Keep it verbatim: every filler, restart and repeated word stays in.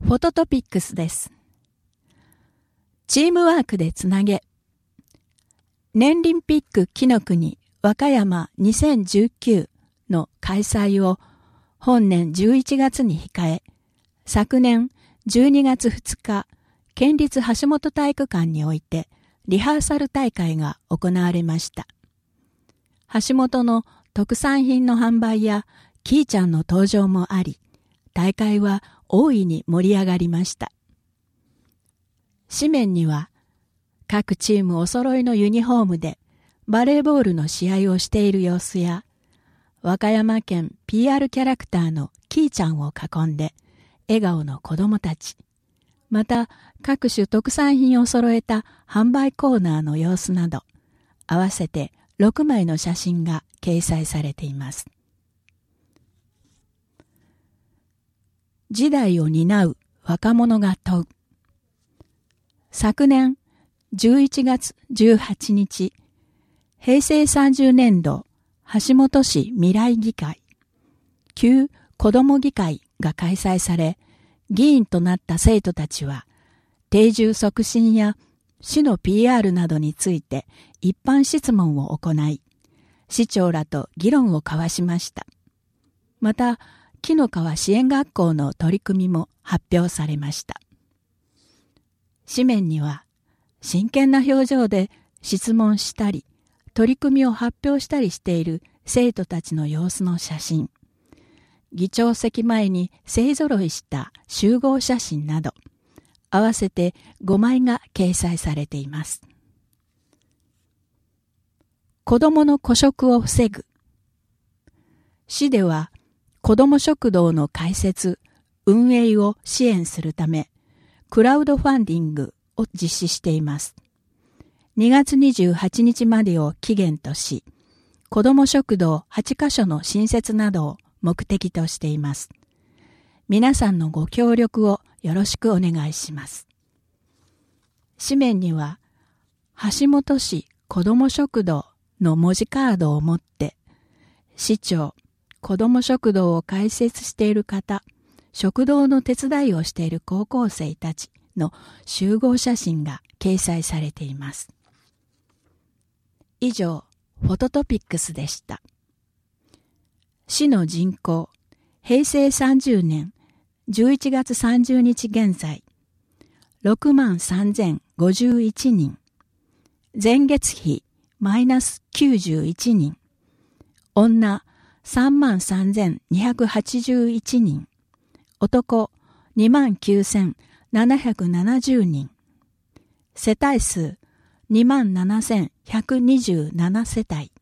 フォトトピックスです。チームワークでつなげ。年輪ピック紀の国和歌山にせんじゅうきゅうの開催を本年じゅういちがつに控え、昨年じゅうにがつふつか、県立橋本体育館においてリハーサル大会が行われました。橋本の特産品の販売やキーちゃんの登場もあり、大会は大いに盛り上がりました。紙面には各チームお揃いのユニフォームでバレーボールの試合をしている様子や、和歌山県 ピーアール キャラクターのキーちゃんを囲んで笑顔の子供たち、また各種特産品を揃えた販売コーナーの様子など、合わせてろくまいの写真が掲載されています。時代を担う若者が問う。昨年じゅういちがつじゅうはちにち、へいせいさんじゅうねんど橋本市未来議会、旧子ども議会が開催され、議員となった生徒たちは、定住促進や市の ピーアール などについて一般質問を行い、市長らと議論を交わしました。また、紀の川支援学校の取り組みも発表されました。紙面には、真剣な表情で質問したり、取り組みを発表したりしている生徒たちの様子の写真、議長席前に勢ぞろいした集合写真など、合わせてごまいが掲載されています。子どもの孤食を防ぐ。市では、子ども食堂の開設、運営を支援するため、クラウドファンディングを実施しています。にがつにじゅうはちにちまでを期限とし、子ども食堂はちかしょの新設などを目的としています。皆さんのご協力をよろしくお願いします。紙面には、橋本市子ども食堂の文字カードを持って、市長、子ども食堂を開設している方、食堂の手伝いをしている高校生たちの集合写真が掲載されています。以上、フォトトピックスでした。市の人口、へいせいさんじゅうねんじゅういちがつさんじゅうにち現在、ろくまんさんぜんごじゅういちにん。前月比マイナスきゅうじゅういちにん。女さんまんさんぜんにひゃくはちじゅういちにん。男にまんきゅうせんななひゃくななじゅうにん。世帯数にまんななせんひゃくにじゅうななせたい。